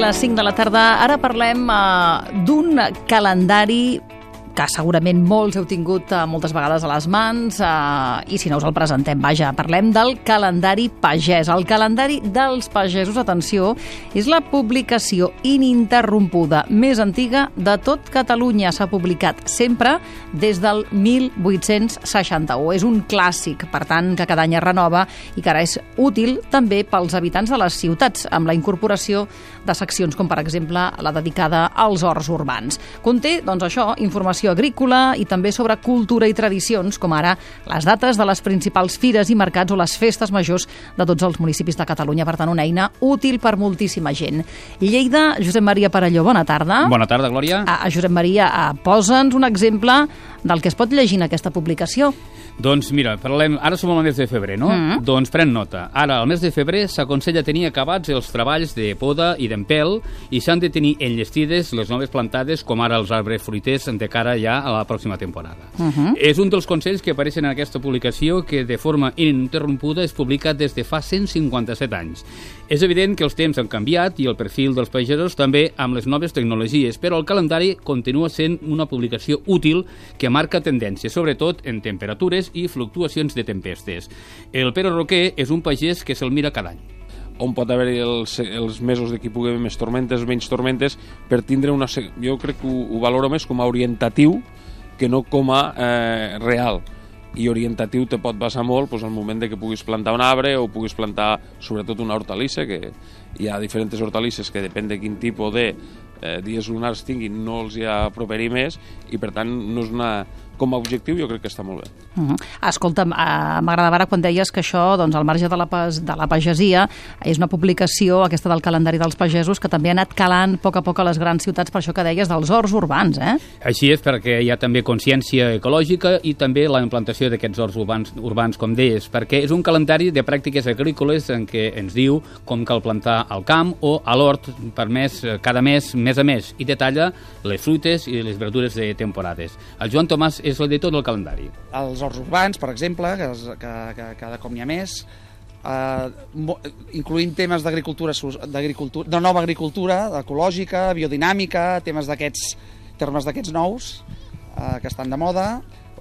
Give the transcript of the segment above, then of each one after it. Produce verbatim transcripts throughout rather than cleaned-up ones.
les cinc de la tarda. Ara parlem uh, d'un calendari que segurament molts heu tingut uh, moltes vegades a les mans uh, i si no us el presentem, vaja, parlem del calendari pagès. El calendari dels pagesos, atenció, és la publicació ininterrompuda més antiga de tot Catalunya. S'ha publicat sempre des del mil vuit-cents seixanta-u. És un clàssic, per tant, que cada any es renova i que ara és útil també pels habitants de les ciutats, amb la incorporació de seccions com, per exemple, la dedicada als horts urbans. Conté, doncs això, informació agrícola i també sobre cultura i tradicions, com ara les dates de les principals fires i mercats o les festes majors de tots els municipis de Catalunya. Per tant, una eina útil per moltíssima gent. Lleida, Josep Maria Perelló, bona tarda. Bona tarda, Glòria. A, a Josep Maria, a, posa'ns un exemple del que es pot llegir en aquesta publicació. Doncs mira, parlem, ara som al mes de febrer, no? Mm. Doncs pren nota. Ara, al mes de febrer, s'aconsella tenir acabats els treballs de poda i d'empel i s'han de tenir enllestides les noves plantades, com ara els arbres fruiters, de cara ja a la pròxima temporada. Uh -huh. És un dels consells que apareixen en aquesta publicació que de forma ininterrompuda es publica des de fa cent cinquanta-set anys. És evident que els temps han canviat i el perfil dels pagesos també amb les noves tecnologies, però el calendari continua sent una publicació útil que marca tendències, sobretot en temperatures i fluctuacions de tempestes. El Pere Roquer és un pagès que se'l mira cada any. On pot haver els, els mesos de que hi pugui haver més tormentes, menys tormentes, per tindre una... Jo crec que ho, ho valoro més com a orientatiu que no com a eh, real. I orientatiu te pot basar molt doncs, al moment de que puguis plantar un arbre o puguis plantar sobretot una hortalissa, que hi ha diferents hortalisses que depèn de quin tipus de eh, dies lunars tinguin, no els hi aproparia més i per tant no és una... com a objectiu jo crec que està molt bé. Uh -huh. Escolta, uh, m'agradava ara quan deies que això, doncs, al marge de la, de la pagesia, és una publicació, aquesta del calendari dels pagesos, que també ha anat calant a poc a poc a les grans ciutats, per això que deies dels horts urbans, eh? Així és, perquè hi ha també consciència ecològica i també la implantació d'aquests horts urbans, urbans, com deies, perquè és un calendari de pràctiques agrícoles en què ens diu com cal plantar al camp o a l'hort per mes, cada mes, mes a mes, i detalla les fruites i les verdures de temporades. El Joan Tomàs és l'editor del calendari. Els horts urbans, per exemple, que, que, que cada cop n'hi ha més, eh, incloïm temes d'agricultura, d'agricultura, de nova agricultura, ecològica, biodinàmica, temes d'aquests termes d'aquests nous eh, que estan de moda,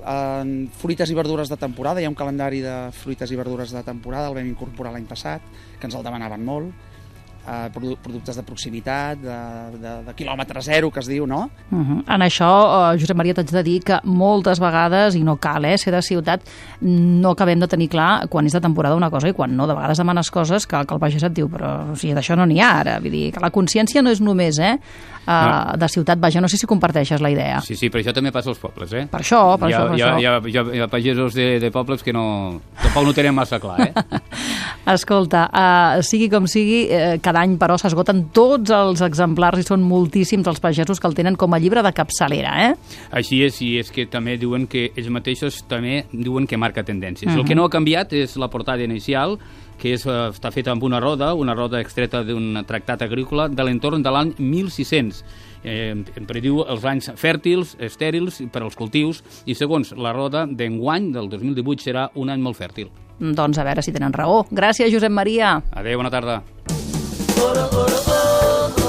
eh, fruites i verdures de temporada. Hi ha un calendari de fruites i verdures de temporada, el vam incorporar l'any passat, que ens el demanaven molt. Uh, productes de proximitat, de, de, de quilòmetre zero, que es diu, no? Uh -huh. En això, uh, Josep Maria, t'haig de dir que moltes vegades, i no cal, eh, ser de ciutat, no acabem de tenir clar quan és de temporada una cosa i quan no. De vegades demanes coses que, que el pagès et diu, però o sigui, d'això no n'hi ha ara. Vull dir, que la consciència no és només eh, uh, no. de ciutat. Vaja, no sé si comparteixes la idea. Sí, sí, però això també passa als pobles, eh? Per això, per hi ha, això, per hi ha, això. Hi ha, hi ha, hi ha pagesos de, de pobles que no, tampoc no tenen massa clar, eh? Escolta, uh, sigui com sigui, uh, cada any, però, s'esgoten tots els exemplars i són moltíssims els pagesos que el tenen com a llibre de capçalera, eh? Així és, i és que també diuen que ells mateixos també diuen que marca tendències. Uh-huh. El que no ha canviat és la portada inicial, que és, uh, està feta amb una roda, una roda extreta d'un tractat agrícola de l'entorn de l'any mil sis-cents. Eh, prediu els anys fèrtils, estèrils per als cultius, i segons la roda d'enguany, del dos mil divuit, serà un any molt fèrtil. Doncs a veure si tenen raó. Gràcies, Josep Maria. Adéu, bona tarda.